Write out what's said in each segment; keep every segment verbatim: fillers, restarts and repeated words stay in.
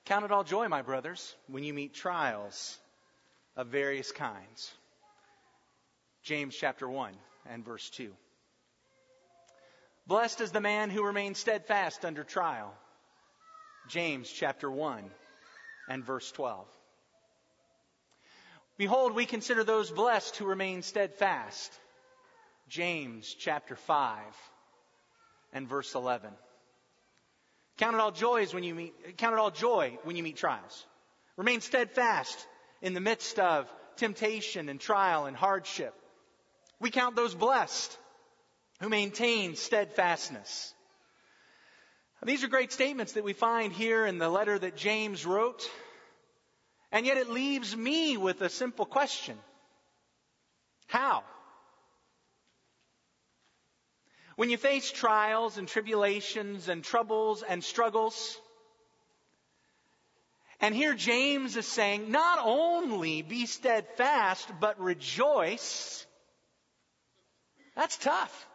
Count it all joy, my brothers, when you meet trials of various kinds. James chapter one and verse two. Blessed is the man who remains steadfast under trial. James chapter one and verse twelve. Behold, we consider those blessed who remain steadfast. James chapter five and verse eleven. Count it all joys when you meet, count it all joy when you meet trials. Remain steadfast in the midst of temptation and trial and hardship. We count those blessed who maintain steadfastness. These are great statements that we find here in the letter that James wrote. And yet it leaves me with a simple question. How? When you face trials and tribulations and troubles and struggles, and here James is saying, not only be steadfast, but rejoice. That's tough.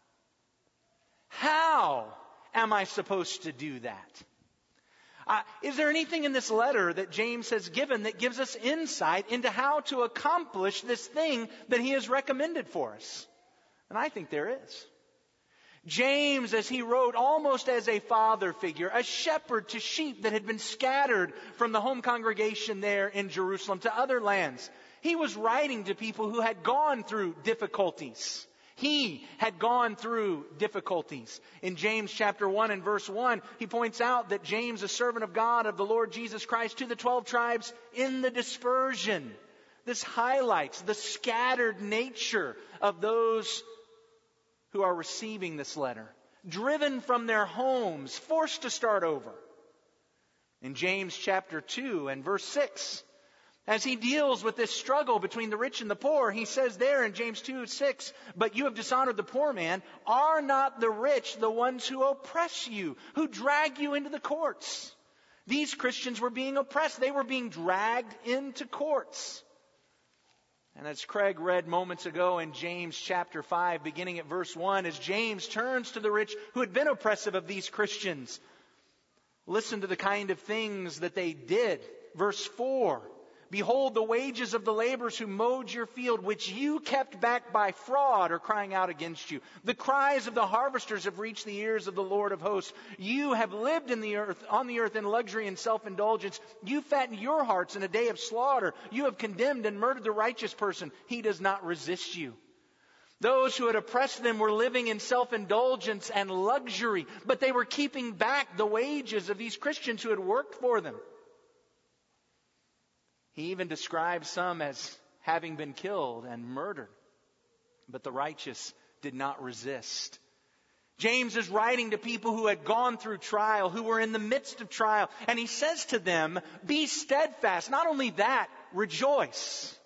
How am I supposed to do that? Uh, is there anything in this letter that James has given that gives us insight into how to accomplish this thing that he has recommended for us? And I think there is. James, as he wrote, almost as a father figure, a shepherd to sheep that had been scattered from the home congregation there in Jerusalem to other lands. He was writing to people who had gone through difficulties. He had gone through difficulties. In James chapter one and verse one, he points out that James, a servant of God, of the Lord Jesus Christ, to the twelve tribes in the dispersion. This highlights the scattered nature of those who are receiving this letter, driven from their homes, forced to start over. In James chapter two and verse six, as he deals with this struggle between the rich and the poor, he says there in James two six, but you have dishonored the poor man. Are not the rich the ones who oppress you, who drag you into the courts? These Christians were being oppressed. They were being dragged into courts. And as Craig read moments ago in James chapter five, beginning at verse one, as James turns to the rich who had been oppressive of these Christians, listen to the kind of things that they did. Verse four, behold the wages of the laborers who mowed your field, which you kept back by fraud, are crying out against you. The cries of the harvesters have reached the ears of the Lord of hosts. You have lived in the earth, on the earth in luxury and self-indulgence. You fatten your hearts in a day of slaughter. You have condemned and murdered the righteous person. He does not resist you. Those who had oppressed them were living in self-indulgence and luxury, but they were keeping back the wages of these Christians who had worked for them. He even describes some as having been killed and murdered. But the righteous did not resist. James is writing to people who had gone through trial, who were in the midst of trial. And he says to them, be steadfast. Not only that, rejoice.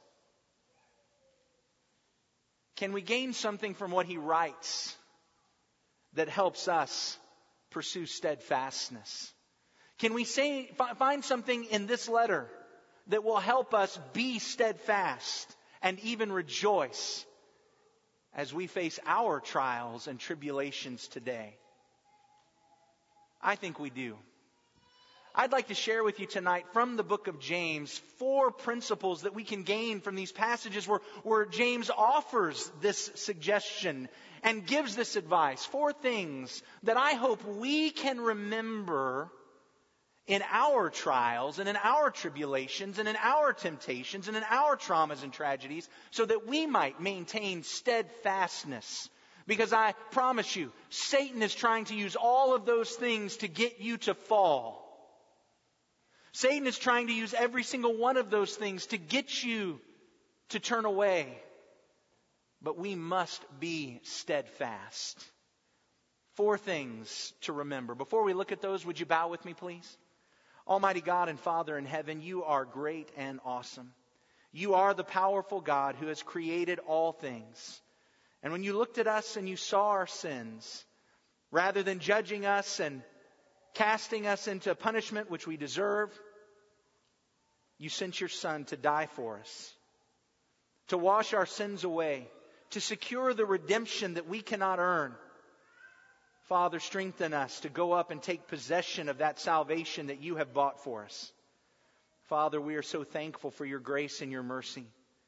Can we gain something from what he writes that helps us pursue steadfastness? Can we say, find something in this letter that will help us be steadfast and even rejoice as we face our trials and tribulations today? I think we do. I'd like to share with you tonight from the book of James four principles that we can gain from these passages where, where James offers this suggestion and gives this advice. Four things that I hope we can remember in our trials and in our tribulations and in our temptations and in our traumas and tragedies, so that we might maintain steadfastness. Because I promise you, Satan is trying to use all of those things to get you to fall. Satan is trying to use every single one of those things to get you to turn away. But we must be steadfast. Four things to remember. Before we look at those, would you bow with me, please? Almighty God and Father in heaven, you are great and awesome. You are the powerful God who has created all things. And when you looked at us and you saw our sins, rather than judging us and casting us into punishment which we deserve, you sent your Son to die for us, to wash our sins away, to secure the redemption that we cannot earn. Father, strengthen us to go up and take possession of that salvation that you have bought for us. Father, we are so thankful for your grace and your mercy.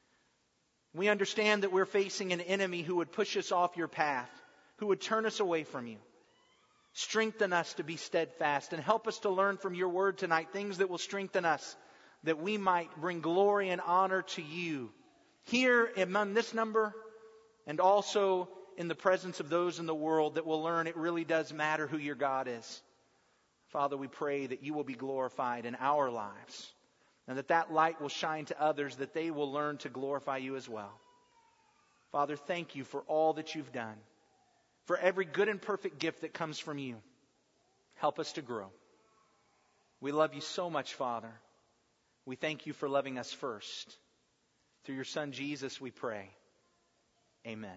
We understand that we're facing an enemy who would push us off your path, who would turn us away from you. Strengthen us to be steadfast and help us to learn from your word tonight things that will strengthen us, that we might bring glory and honor to you here among this number and also in the presence of those in the world that will learn it really does matter who your God is. Father, we pray that you will be glorified in our lives and that that light will shine to others, that they will learn to glorify you as well. Father, thank you for all that you've done, for every good and perfect gift that comes from you. Help us to grow. We love you so much, Father. We thank you for loving us first. Through your Son, Jesus, we pray. Amen.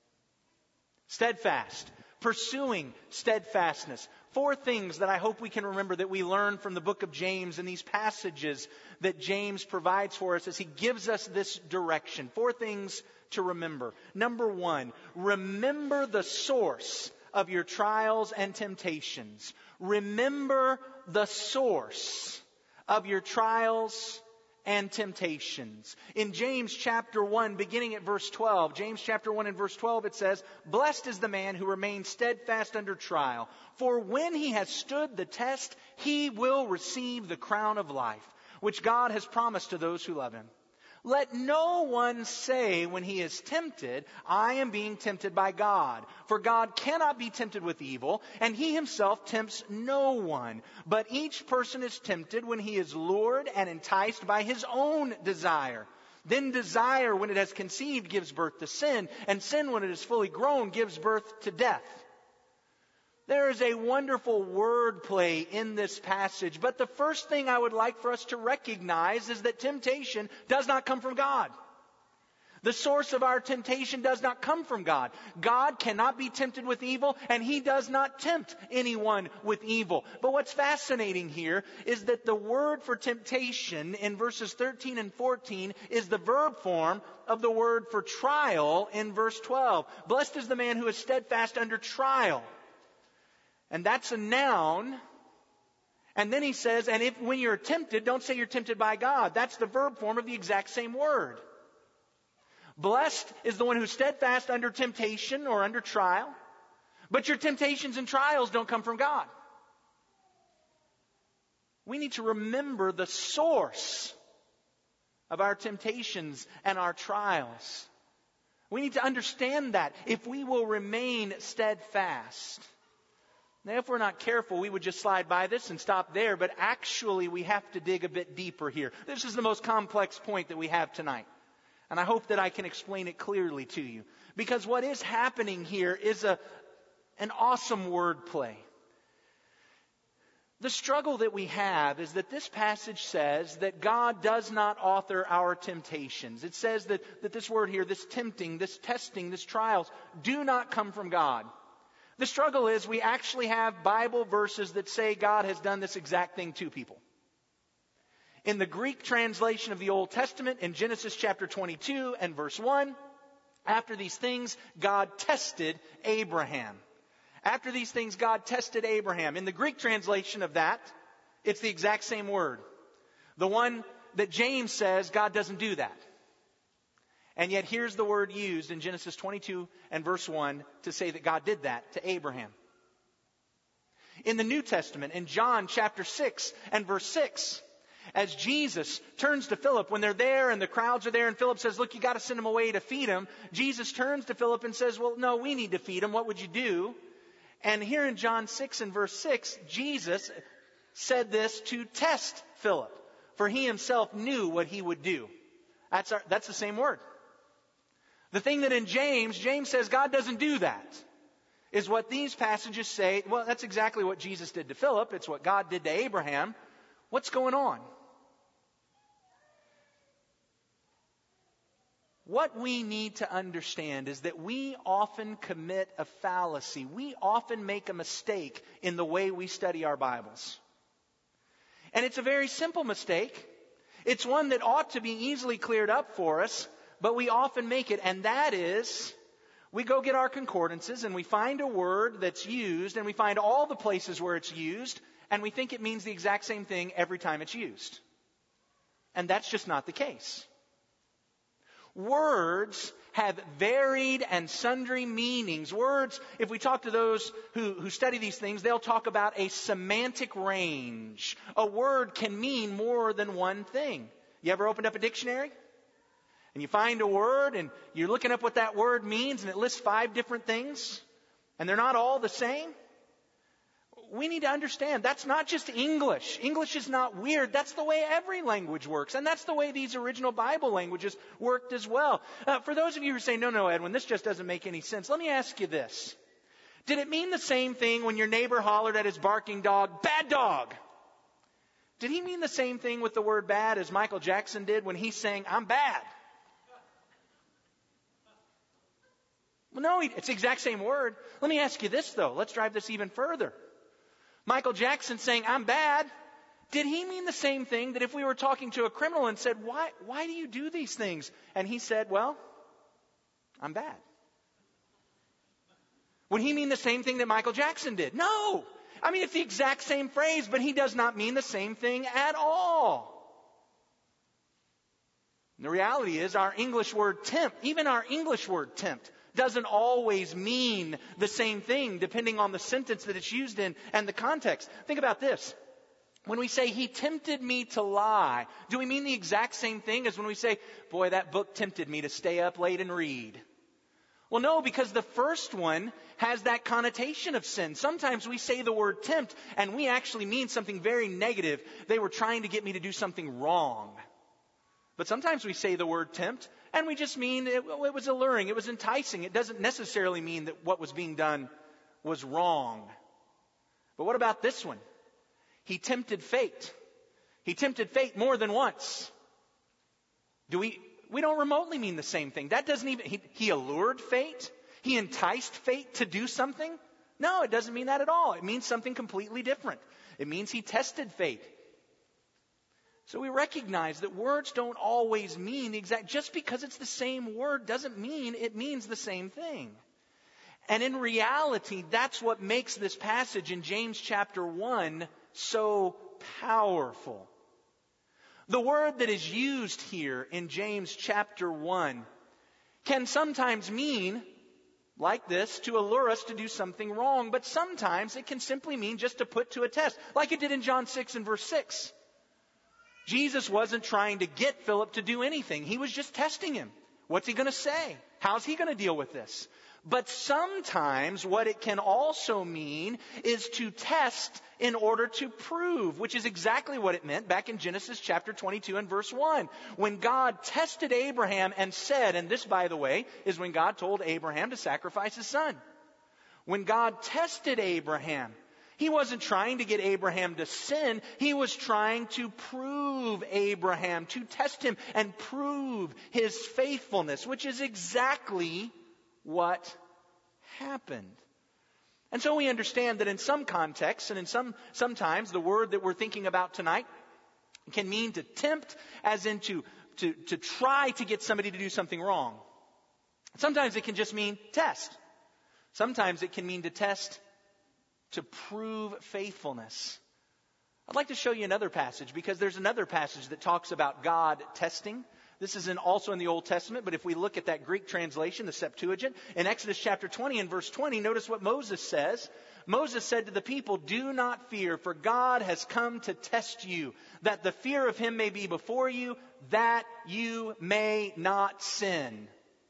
Steadfast. Pursuing steadfastness. Four things that I hope we can remember that we learn from the book of James and these passages that James provides for us as he gives us this direction. Four things to remember. Number one, remember the source of your trials and temptations. Remember the source of your trials and temptations. In James chapter one, beginning at verse twelve, James chapter one and verse twelve, it says, "Blessed is the man who remains steadfast under trial, for when he has stood the test, he will receive the crown of life, which God has promised to those who love him. Let no one say when he is tempted, I am being tempted by God. For God cannot be tempted with evil, and he himself tempts no one. But each person is tempted when he is lured and enticed by his own desire. Then desire, when it has conceived, gives birth to sin, and sin, when it is fully grown, gives birth to death." There is a wonderful wordplay in this passage, but the first thing I would like for us to recognize is that temptation does not come from God. The source of our temptation does not come from God. God cannot be tempted with evil, and he does not tempt anyone with evil. But what's fascinating here is that the word for temptation in verses thirteen and fourteen is the verb form of the word for trial in verse twelve. Blessed is the man who is steadfast under trial. And that's a noun. And then he says, and if when you're tempted, don't say you're tempted by God. That's the verb form of the exact same word. Blessed is the one who's steadfast under temptation or under trial. But your temptations and trials don't come from God. We need to remember the source of our temptations and our trials. We need to understand that if we will remain steadfast. Now, if we're not careful, we would just slide by this and stop there, but actually we have to dig a bit deeper here. This is the most complex point that we have tonight, and I hope that I can explain it clearly to you. Because what is happening here is a, an awesome wordplay. The struggle that we have is that this passage says that God does not author our temptations. It says that, that this word here, this tempting, this testing, this trials, do not come from God. The struggle is we actually have Bible verses that say God has done this exact thing to people. In the Greek translation of the Old Testament, in Genesis chapter twenty-two and verse one, after these things, God tested Abraham. After these things, God tested Abraham. In the Greek translation of that, it's the exact same word. The one that James says God doesn't do that. And yet here's the word used in Genesis twenty-two and verse one to say that God did that to Abraham. In the New Testament, in John chapter six and verse six, as Jesus turns to Philip when they're there and the crowds are there and Philip says, look, you got to send them away to feed them. Jesus turns to Philip and says, well, no, we need to feed them. What would you do? And here in John six and verse six, Jesus said this to test Philip, for he himself knew what he would do. That's our, that's the same word. The thing that in James, James says God doesn't do that, is what these passages say. Well, that's exactly what Jesus did to Philip. It's what God did to Abraham. What's going on? What we need to understand is that we often commit a fallacy. We often make a mistake in the way we study our Bibles. And it's a very simple mistake. It's one that ought to be easily cleared up for us. But we often make it, and that is, We go get our concordances and we find a word that's used and we find all the places where it's used and we think it means the exact same thing every time it's used. And that's just not the case. Words have varied and sundry meanings. Words, if we talk to those who, who study these things, they'll talk about a semantic range. A word can mean more than one thing. You ever opened up a dictionary? And you find a word and you're looking up what that word means and it lists five different things and they're not all the same. We need to understand that's not just English. English is not weird. That's the way every language works. And that's the way these original Bible languages worked as well. Uh, for those of you who say, no, no, Edwin, this just doesn't make any sense. Let me ask you this. Did it mean the same thing when your neighbor hollered at his barking dog, bad dog? Did he mean the same thing with the word bad as Michael Jackson did when he sang, I'm bad? Well, no, it's the exact same word. Let me ask you this, though. Let's drive this even further. Michael Jackson saying, I'm bad. Did he mean the same thing that if we were talking to a criminal and said, why, why do you do these things? And he said, well, I'm bad. Would he mean the same thing that Michael Jackson did? No. I mean, it's the exact same phrase, but he does not mean the same thing at all. And the reality is our English word tempt, even our English word tempt, doesn't always mean the same thing depending on the sentence that it's used in and the context. Think about this. When we say, he tempted me to lie, do we mean the exact same thing as when we say, boy, that book tempted me to stay up late and read? Well, no, because the first one has that connotation of sin. Sometimes we say the word tempt and we actually mean something very negative. They were trying to get me to do something wrong. But sometimes we say the word tempt and we just mean it, it was alluring, it was enticing. It doesn't necessarily mean that what was being done was wrong. But what about this one? He tempted fate. He tempted fate more than once. Do we, we don't remotely mean the same thing. That doesn't even, he, he allured fate? He enticed fate to do something? No, it doesn't mean that at all. It means something completely different. It means he tested fate. So we recognize that words don't always mean the exact, just because it's the same word doesn't mean it means the same thing. And in reality, that's what makes this passage in James chapter one so powerful. The word that is used here in James chapter one can sometimes mean, like this, to allure us to do something wrong, but sometimes it can simply mean just to put to a test, like it did in John six and verse six. Jesus wasn't trying to get Philip to do anything. He was just testing him. What's he going to say? How's he going to deal with this? But sometimes what it can also mean is to test in order to prove, which is exactly what it meant back in Genesis chapter twenty-two and verse one. When God tested Abraham and said, and this, by the way, is when God told Abraham to sacrifice his son. When God tested Abraham, he wasn't trying to get Abraham to sin. He was trying to prove Abraham, to test him and prove his faithfulness, which is exactly what happened. And so we understand that in some contexts and in some sometimes the word that we're thinking about tonight can mean to tempt, as in to, to, to try to get somebody to do something wrong. Sometimes it can just mean test. Sometimes it can mean to test to prove faithfulness. I'd like to show you another passage because there's another passage that talks about God testing. This is in, also in the Old Testament, but if we look at that Greek translation, the Septuagint, in Exodus chapter twenty and verse twenty, notice what Moses says. Moses said to the people, do not fear, for God has come to test you, that the fear of him may be before you, that you may not sin.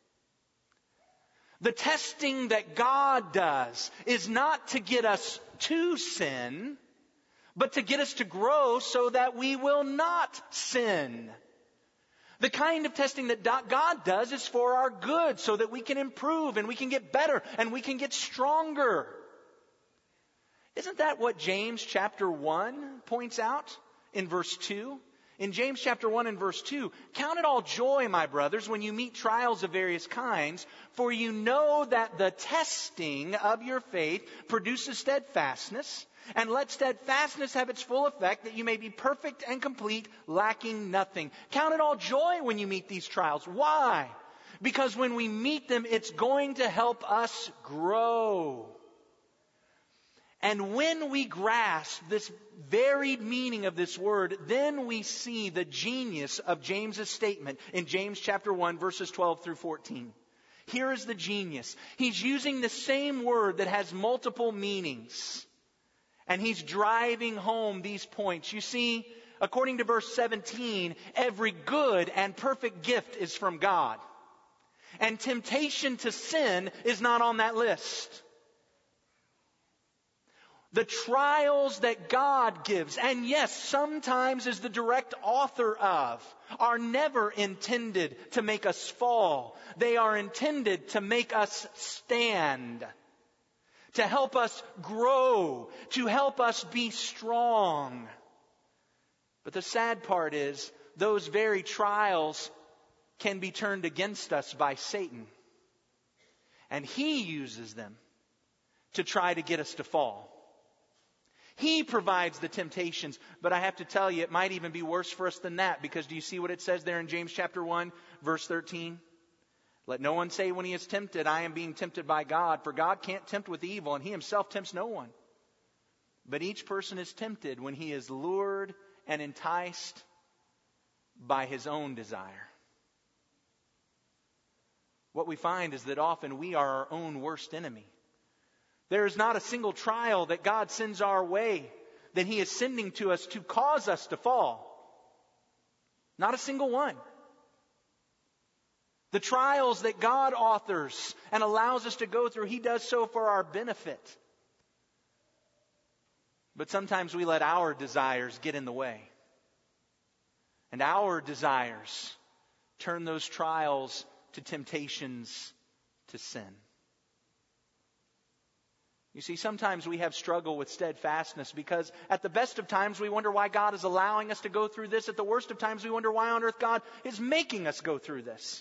The testing that God does is not to get us to sin, but to get us to grow so that we will not sin. The kind of testing that God does is for our good, so that we can improve and we can get better and we can get stronger. Isn't that what James chapter one points out in verse two? In James chapter one and verse two, count it all joy, my brothers, when you meet trials of various kinds, for you know that the testing of your faith produces steadfastness, and let steadfastness have its full effect, that you may be perfect and complete, lacking nothing. Count it all joy when you meet these trials. Why? Because when we meet them, it's going to help us grow. And when we grasp this varied meaning of this word, then we see the genius of James's statement in James chapter one, verses twelve through fourteen. Here is the genius. He's using the same word that has multiple meanings. And he's driving home these points. You see, according to verse seventeen, every good and perfect gift is from God. And temptation to sin is not on that list. The trials that God gives, and yes, sometimes is the direct author of, are never intended to make us fall. They are intended to make us stand, to help us grow, to help us be strong. But the sad part is, those very trials can be turned against us by Satan. And he uses them to try to get us to fall. He provides the temptations, but I have to tell you, it might even be worse for us than that, because do you see what it says there in James chapter one, verse thirteen? Let no one say when he is tempted, I am being tempted by God, for God can't tempt with evil, and he himself tempts no one. But each person is tempted when he is lured and enticed by his own desire. What we find is that often we are our own worst enemy. There is not a single trial that God sends our way that he is sending to us to cause us to fall. Not a single one. The trials that God authors and allows us to go through, he does so for our benefit. But sometimes we let our desires get in the way. And our desires turn those trials to temptations to sin. You see, sometimes we have struggle with steadfastness because at the best of times we wonder why God is allowing us to go through this. At the worst of times we wonder why on earth God is making us go through this.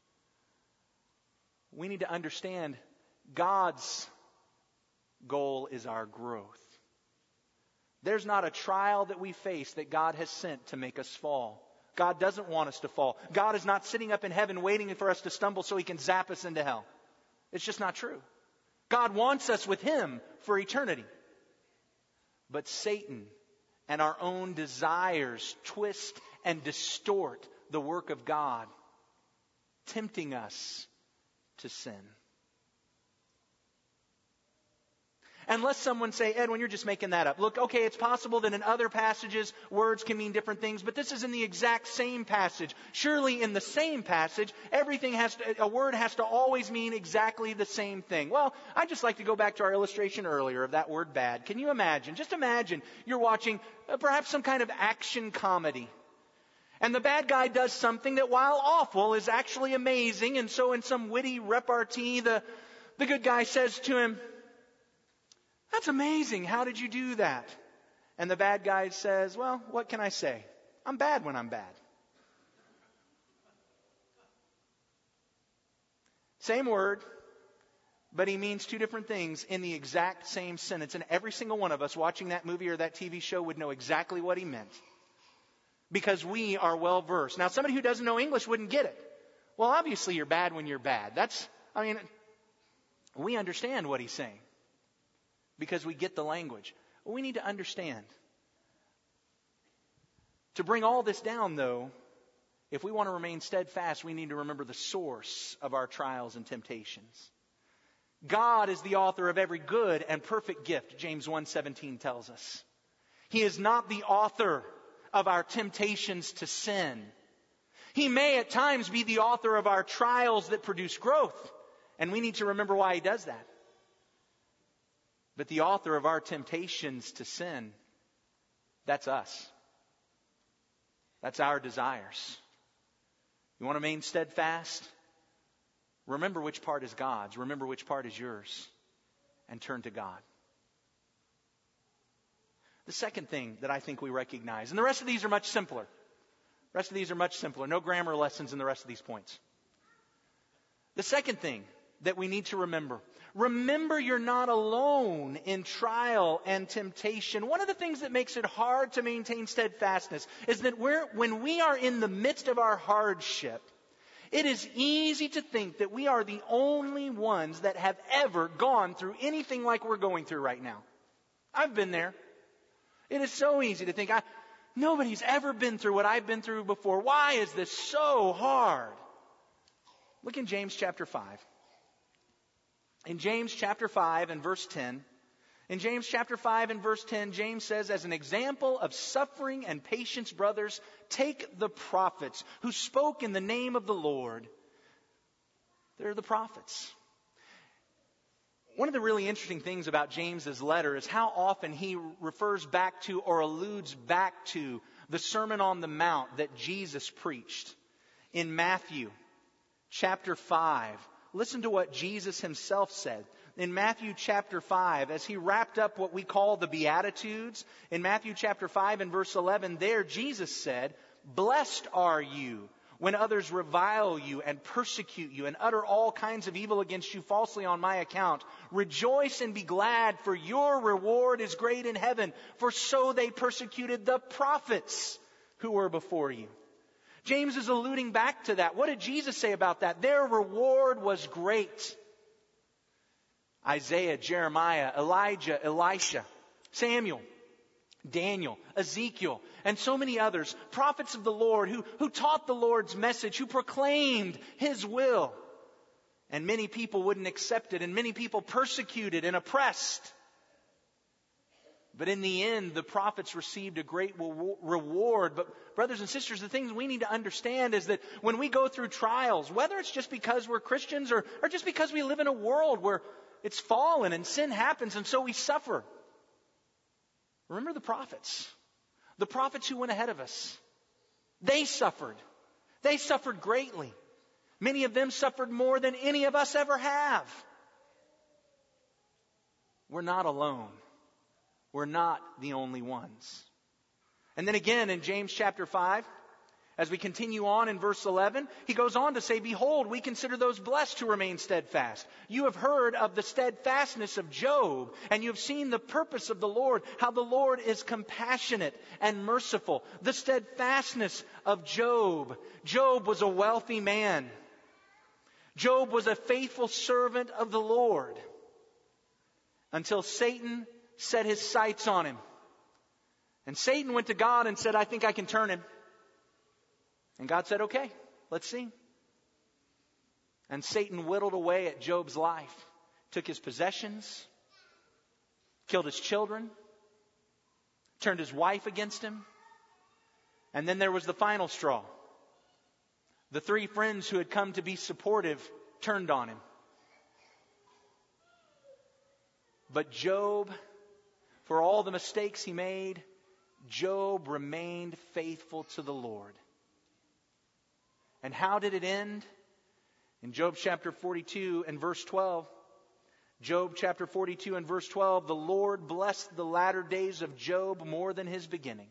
We need to understand God's goal is our growth. There's not a trial that we face that God has sent to make us fall. God doesn't want us to fall. God is not sitting up in heaven waiting for us to stumble so he can zap us into hell. It's just not true. God wants us with him for eternity. But Satan and our own desires twist and distort the work of God, tempting us to sin. Unless someone say, Edwin, you're just making that up. Look, okay, it's possible that in other passages words can mean different things, but this is in the exact same passage. Surely in the same passage, everything has to, a word has to always mean exactly the same thing. Well, I'd just like to go back to our illustration earlier of that word bad. Can you imagine? Just imagine you're watching uh, perhaps some kind of action comedy. And the bad guy does something that, while awful, is actually amazing. And so in some witty repartee, the, the good guy says to him, "That's amazing. How did you do that?" And the bad guy says, "Well, what can I say? I'm bad when I'm bad." Same word, but he means two different things in the exact same sentence. And every single one of us watching that movie or that T V show would know exactly what he meant. Because we are well versed. Now, somebody who doesn't know English wouldn't get it. Well, obviously you're bad when you're bad. That's, I mean, we understand what he's saying. Because we get the language. We need to understand. To bring all this down, though, if we want to remain steadfast, we need to remember the source of our trials and temptations. God is the author of every good and perfect gift, James one seventeen tells us. He is not the author of our temptations to sin. He may at times be the author of our trials that produce growth. And we need to remember why he does that. But the author of our temptations to sin, that's us. That's our desires. You want to remain steadfast? Remember which part is God's. Remember which part is yours. And turn to God. The second thing that I think we recognize, and the rest of these are much simpler. The rest of these are much simpler. No grammar lessons in the rest of these points. The second thing that we need to remember. Remember you're not alone in trial and temptation. One of the things that makes it hard to maintain steadfastness is that we're, when we are in the midst of our hardship, It is easy to think that we are the only ones that have ever gone through anything like we're going through right now. I've been there. It is so easy to think, I, nobody's ever been through what I've been through before. Why is this so hard? Look in James chapter five. In James chapter five and verse ten, in James chapter five and verse ten, James says, as an example of suffering and patience, brothers, take the prophets who spoke in the name of the Lord. They're the prophets. One of the really interesting things about James's letter is how often he refers back to or alludes back to the Sermon on the Mount that Jesus preached. In Matthew chapter five, listen to what Jesus himself said. In Matthew chapter five, as he wrapped up what we call the Beatitudes, in Matthew chapter five and verse eleven, there Jesus said, "Blessed are you when others revile you and persecute you and utter all kinds of evil against you falsely on my account. Rejoice and be glad, for your reward is great in heaven, for so they persecuted the prophets who were before you." James is alluding back to that. What did Jesus say about that? Their reward was great. Isaiah, Jeremiah, Elijah, Elisha, Samuel, Daniel, Ezekiel, and so many others, prophets of the Lord who, who taught the Lord's message, who proclaimed His will. And many people wouldn't accept it, and many people persecuted and oppressed. But in the end, the prophets received a great reward. But brothers and sisters, the things we need to understand is that when we go through trials, whether it's just because we're Christians or, or just because we live in a world where it's fallen and sin happens and so we suffer. Remember the prophets. The prophets who went ahead of us. They suffered. They suffered greatly. Many of them suffered more than any of us ever have. We're not alone. We're not the only ones. And then again in James chapter five, as we continue on in verse eleven, he goes on to say, "Behold, we consider those blessed who remain steadfast. You have heard of the steadfastness of Job, and you have seen the purpose of the Lord, how the Lord is compassionate and merciful." The steadfastness of Job. Job was a wealthy man. Job was a faithful servant of the Lord until Satan set his sights on him. And Satan went to God and said, "I think I can turn him." And God said, "Okay, let's see." And Satan whittled away at Job's life, took his possessions, killed his children, turned his wife against him. And then there was the final straw. The three friends who had come to be supportive turned on him. But Job, for all the mistakes he made, Job remained faithful to the Lord. And how did it end? In Job chapter forty-two and verse twelve. Job chapter forty-two and verse twelve. "The Lord blessed the latter days of Job more than his beginning."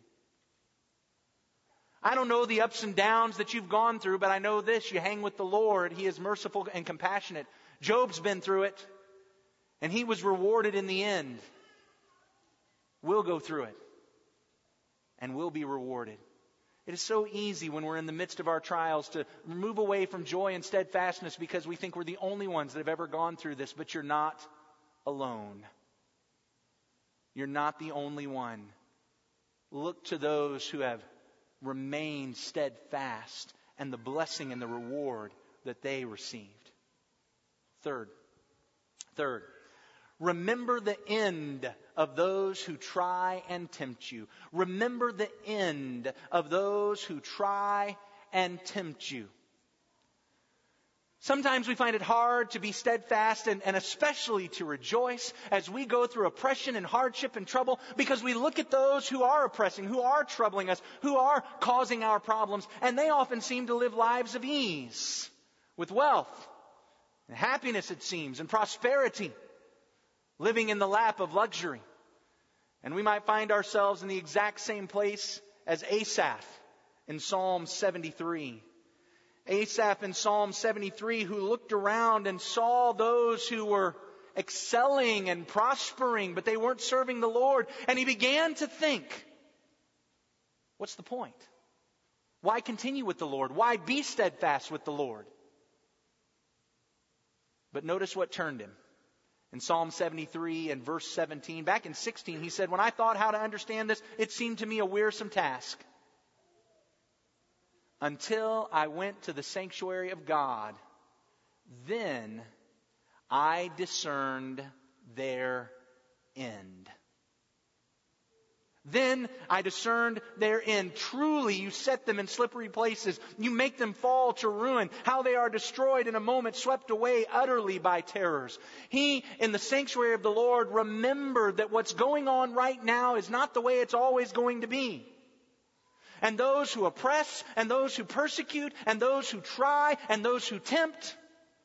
I don't know the ups and downs that you've gone through, but I know this: you hang with the Lord. He is merciful and compassionate. Job's been through it, and he was rewarded in the end. We'll go through it, and we'll be rewarded. It is so easy when we're in the midst of our trials to move away from joy and steadfastness because we think we're the only ones that have ever gone through this. But you're not alone. You're not the only one. Look to those who have remained steadfast and the blessing and the reward that they received. Third, third, remember the end of those who try and tempt you. Remember the end of those who try and tempt you. Sometimes we find it hard to be steadfast and, and especially to rejoice as we go through oppression and hardship and trouble, because we look at those who are oppressing, who are troubling us, who are causing our problems, and they often seem to live lives of ease, with wealth and happiness, it seems, and prosperity, living in the lap of luxury. And we might find ourselves in the exact same place as Asaph in Psalm seventy-three. Asaph in Psalm seventy-three, who looked around and saw those who were excelling and prospering, but they weren't serving the Lord. And he began to think, what's the point? Why continue with the Lord? Why be steadfast with the Lord? But notice what turned him. In Psalm seventy-three and verse seventeen, back in sixteen, he said, when I thought how to understand this, it seemed to me a wearisome task. Until I went to the sanctuary of God, then I discerned their end. Then I discerned their end. Truly you set them in slippery places. You make them fall to ruin. How they are destroyed in a moment, swept away utterly by terrors. He, in the sanctuary of the Lord, remembered that what's going on right now is not the way it's always going to be. And those who oppress, and those who persecute, and those who try, and those who tempt,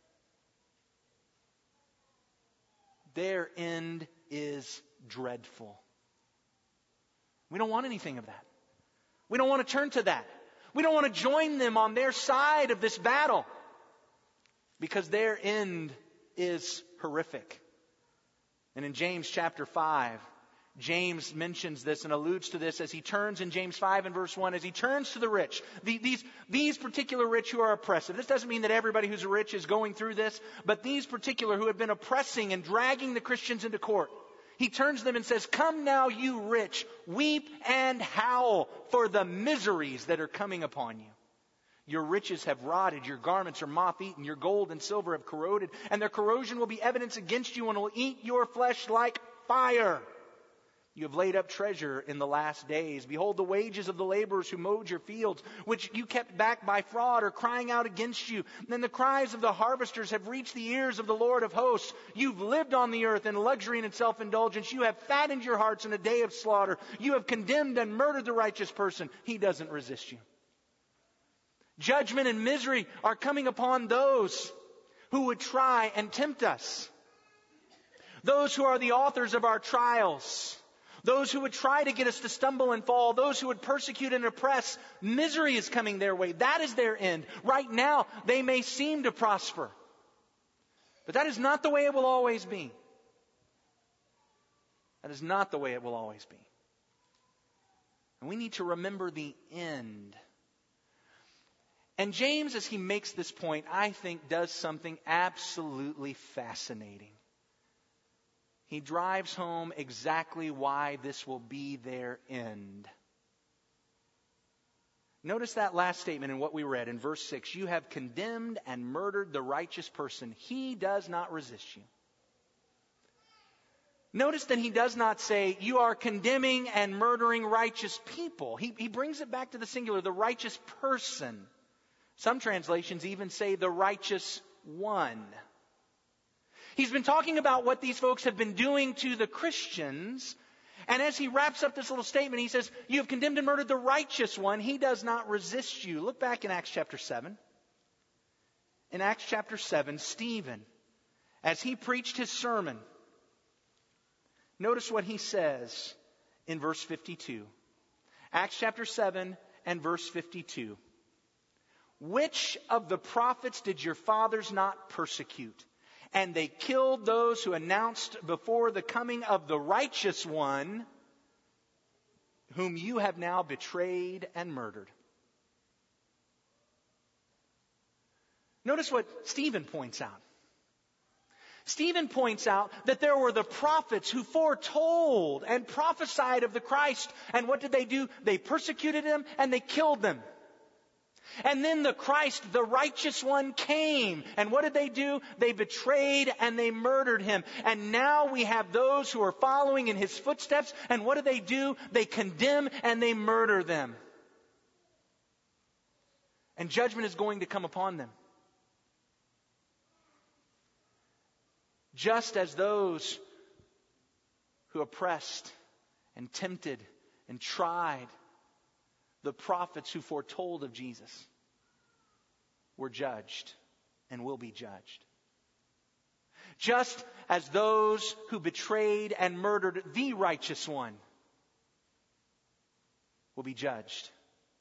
their end is dreadful. We don't want anything of that. We don't want to turn to that. We don't want to join them on their side of this battle, because their end is horrific. And in James chapter five, James mentions this and alludes to this as he turns in James five and verse one, as he turns to the rich. The, these, these particular rich who are oppressive. This doesn't mean that everybody who's rich is going through this, but these particular who have been oppressing and dragging the Christians into court. He turns to them and says, come now, you rich, weep and howl for the miseries that are coming upon you. Your riches have rotted, your garments are moth-eaten, your gold and silver have corroded, and their corrosion will be evidence against you and will eat your flesh like fire. You have laid up treasure in the last days. Behold, the wages of the laborers who mowed your fields, which you kept back by fraud, are crying out against you. And then the cries of the harvesters have reached the ears of the Lord of hosts. You've lived on the earth in luxury and in self-indulgence. You have fattened your hearts in a day of slaughter. You have condemned and murdered the righteous person. He doesn't resist you. Judgment and misery are coming upon those who would try and tempt us. Those who are the authors of our trials. Those who would try to get us to stumble and fall. Those who would persecute and oppress. Misery is coming their way. That is their end. Right now, they may seem to prosper. But that is not the way it will always be. That is not the way it will always be. And we need to remember the end. And James, as he makes this point, I think does something absolutely fascinating. He drives home exactly why this will be their end. Notice that last statement in what we read in verse six. You have condemned and murdered the righteous person. He does not resist you. Notice that he does not say, you are condemning and murdering righteous people. He, he brings it back to the singular, the righteous person. Some translations even say the righteous one. He's been talking about what these folks have been doing to the Christians. And as he wraps up this little statement, he says, you have condemned and murdered the righteous one. He does not resist you. Look back in Acts chapter seven. In Acts chapter seven, Stephen, as he preached his sermon, notice what he says in verse fifty-two. Acts chapter seven and verse fifty-two. Which of the prophets did your fathers not persecute? And they killed those who announced before the coming of the righteous one, whom you have now betrayed and murdered. Notice what Stephen points out. Stephen points out that there were the prophets who foretold and prophesied of the Christ. And what did they do? They persecuted him and they killed them. And then the Christ, the righteous one, came. And what did they do? They betrayed and they murdered him. And now we have those who are following in his footsteps. And what do they do? They condemn and they murder them. And judgment is going to come upon them. Just as those who oppressed and tempted and tried the prophets who foretold of Jesus were judged and will be judged. Just as those who betrayed and murdered the righteous one will be judged.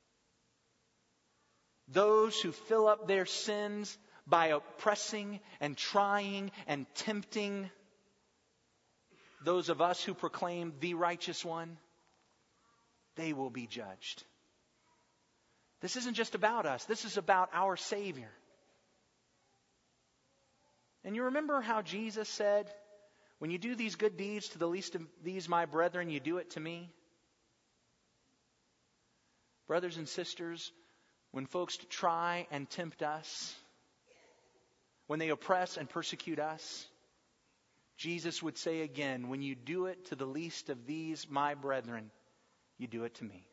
Those who fill up their sins by oppressing and trying and tempting those of us who proclaim the righteous one, they will be judged. This isn't just about us. This is about our Savior. And you remember how Jesus said, when you do these good deeds to the least of these my brethren, you do it to me? Brothers and sisters, when folks try and tempt us, when they oppress and persecute us, Jesus would say again, when you do it to the least of these my brethren, you do it to me.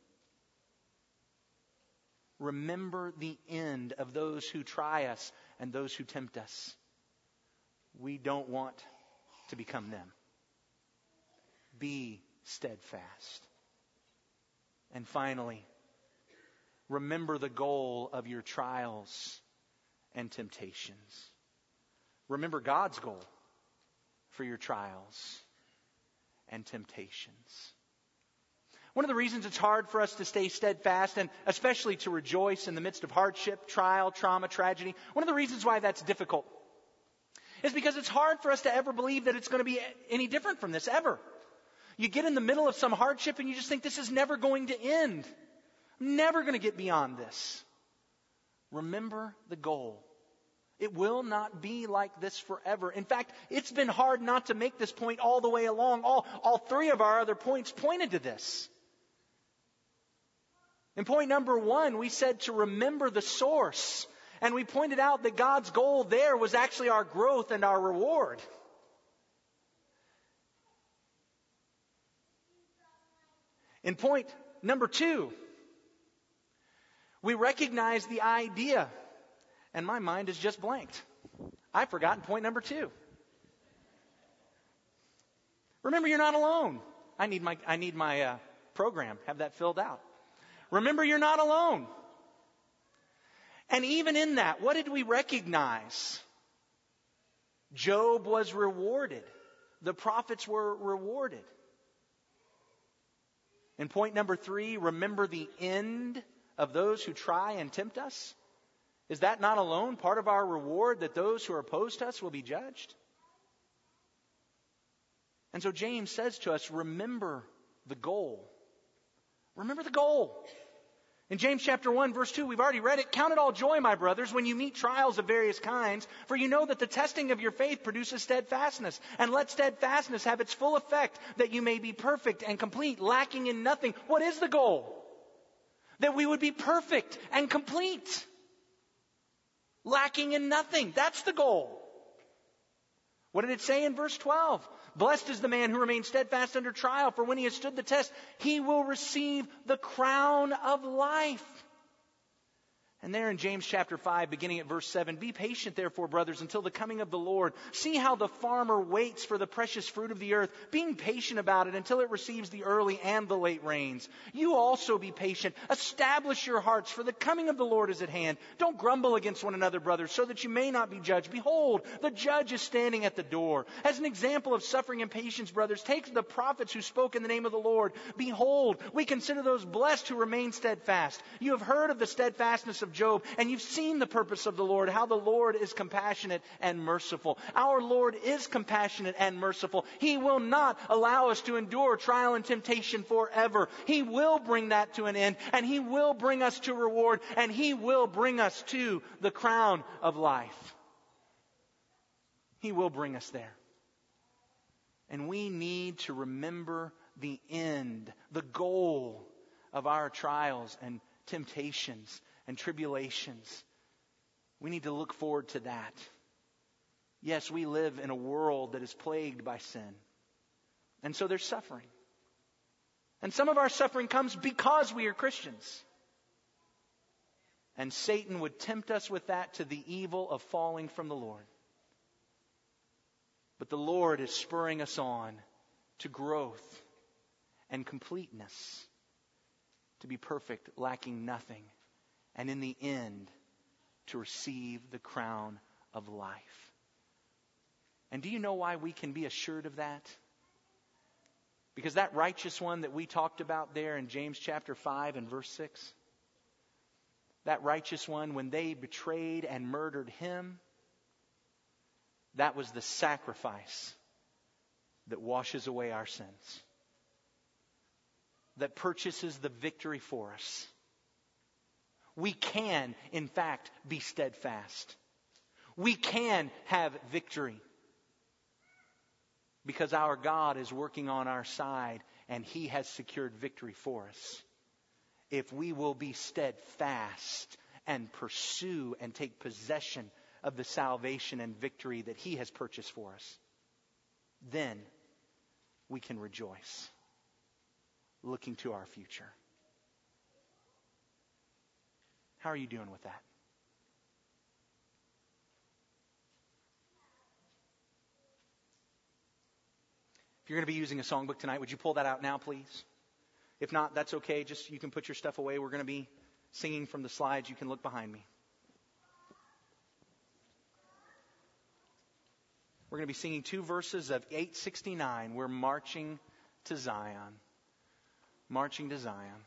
Remember the end of those who try us and those who tempt us. We don't want to become them. Be steadfast. And finally, remember the goal of your trials and temptations. Remember God's goal for your trials and temptations. One of the reasons it's hard for us to stay steadfast and especially to rejoice in the midst of hardship, trial, trauma, tragedy, one of the reasons why that's difficult is because it's hard for us to ever believe that it's going to be any different from this, ever. You get in the middle of some hardship and you just think this is never going to end. I'm never going to get beyond this. Remember the goal. It will not be like this forever. In fact, it's been hard not to make this point all the way along. All, all three of our other points pointed to this. In point number one, we said to remember the source. And we pointed out that God's goal there was actually our growth and our reward. In point number two, we recognize the idea. And my mind is just blanked. I've forgotten point number two. Remember, you're not alone. I need my I need my uh, program. Have that filled out. Remember, you're not alone. And even in that, what did we recognize? Job was rewarded. The prophets were rewarded. In point number three, remember the end of those who try and tempt us. Is that not alone part of our reward, that those who are opposed to us will be judged? And so James says to us, remember the goal. Remember the goal. In James chapter one, verse two, we've already read it. Count it all joy, my brothers, when you meet trials of various kinds, for you know that the testing of your faith produces steadfastness. And let steadfastness have its full effect, that you may be perfect and complete, lacking in nothing. What is the goal? That we would be perfect and complete, lacking in nothing. That's the goal. What did it say in verse twelve? Blessed is the man who remains steadfast under trial, for when he has stood the test, he will receive the crown of life. And there in James chapter five, beginning at verse seven, be patient therefore, brothers, until the coming of the Lord. See how the farmer waits for the precious fruit of the earth, being patient about it until it receives the early and the late rains. You also be patient. Establish your hearts, for the coming of the Lord is at hand. Don't grumble against one another, brothers, so that you may not be judged. Behold, the judge is standing at the door. As an example of suffering and patience, brothers, take the prophets who spoke in the name of the Lord. Behold, we consider those blessed who remain steadfast. You have heard of the steadfastness of Job, and you've seen the purpose of the Lord, how the Lord is compassionate and merciful. Our Lord is compassionate and merciful. He will not allow us to endure trial and temptation forever. He will bring that to an end, and He will bring us to reward, and He will bring us to the crown of life. He will bring us there. And we need to remember the end, the goal of our trials and temptations and tribulations. We need to look forward to that. Yes, we live in a world that is plagued by sin. And so there's suffering. And some of our suffering comes because we are Christians. And Satan would tempt us with that to the evil of falling from the Lord. But the Lord is spurring us on to growth and completeness, to be perfect, lacking nothing, and in the end, to receive the crown of life. And do you know why we can be assured of that? Because that righteous one that we talked about there in James chapter five and verse six, that righteous one, when they betrayed and murdered him, that was the sacrifice that washes away our sins, that purchases the victory for us. We can, in fact, be steadfast. We can have victory. Because our God is working on our side and He has secured victory for us. If we will be steadfast and pursue and take possession of the salvation and victory that He has purchased for us, then we can rejoice, looking to our future. How are you doing with that? If you're going to be using a songbook tonight, would you pull that out now, please? If not, that's okay. Just you can put your stuff away. We're going to be singing from the slides. You can look behind me. We're going to be singing two verses of eight sixty-nine. We're marching to Zion. Marching to Zion.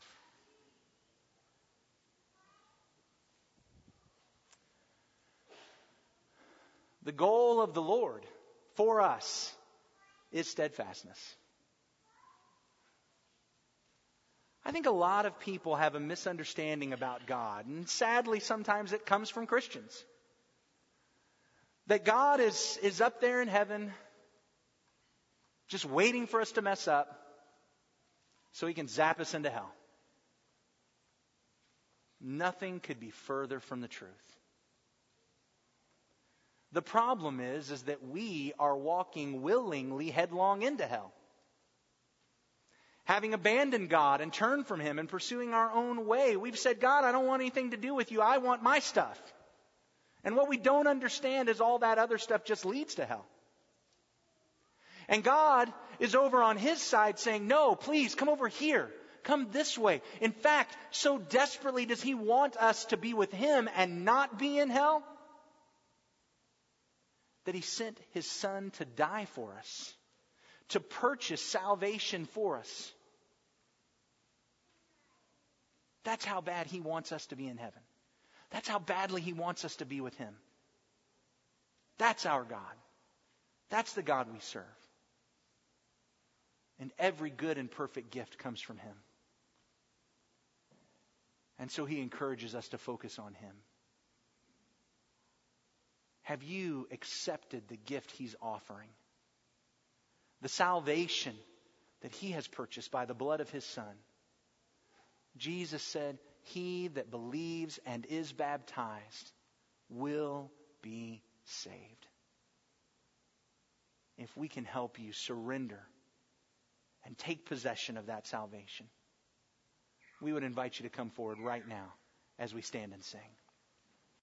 The goal of the Lord for us is steadfastness. I think a lot of people have a misunderstanding about God, and sadly sometimes it comes from Christians. That God is, is up there in heaven just waiting for us to mess up so He can zap us into hell. Nothing could be further from the truth. The problem is, is that we are walking willingly headlong into hell. Having abandoned God and turned from Him and pursuing our own way, we've said, God, I don't want anything to do with you. I want my stuff. And what we don't understand is all that other stuff just leads to hell. And God is over on His side saying, no, please come over here. Come this way. In fact, so desperately does He want us to be with Him and not be in hell, that He sent His Son to die for us, to purchase salvation for us. That's how bad He wants us to be in heaven. That's how badly He wants us to be with Him. That's our God. That's the God we serve. And every good and perfect gift comes from Him. And so He encourages us to focus on Him. Have you accepted the gift He's offering? The salvation that He has purchased by the blood of His Son. Jesus said, he that believes and is baptized will be saved. If we can help you surrender and take possession of that salvation, we would invite you to come forward right now as we stand and sing.